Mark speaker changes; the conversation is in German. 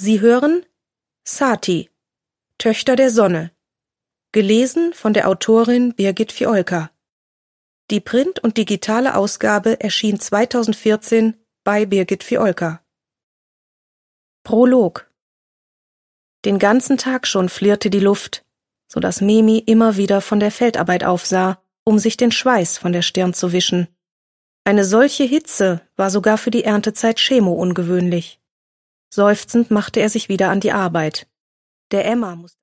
Speaker 1: Sie hören Sati, Töchter der Sonne, gelesen von der Autorin Birgit Fiolka. Die Print- und digitale Ausgabe erschien 2014 bei Birgit Fiolka. Prolog. Den ganzen Tag schon flirrte die Luft, so dass Memi immer wieder von der Feldarbeit aufsah, um sich den Schweiß von der Stirn zu wischen. Eine solche Hitze war sogar für die Erntezeit Chemo ungewöhnlich. Seufzend machte er sich wieder an die Arbeit. Der Emma musste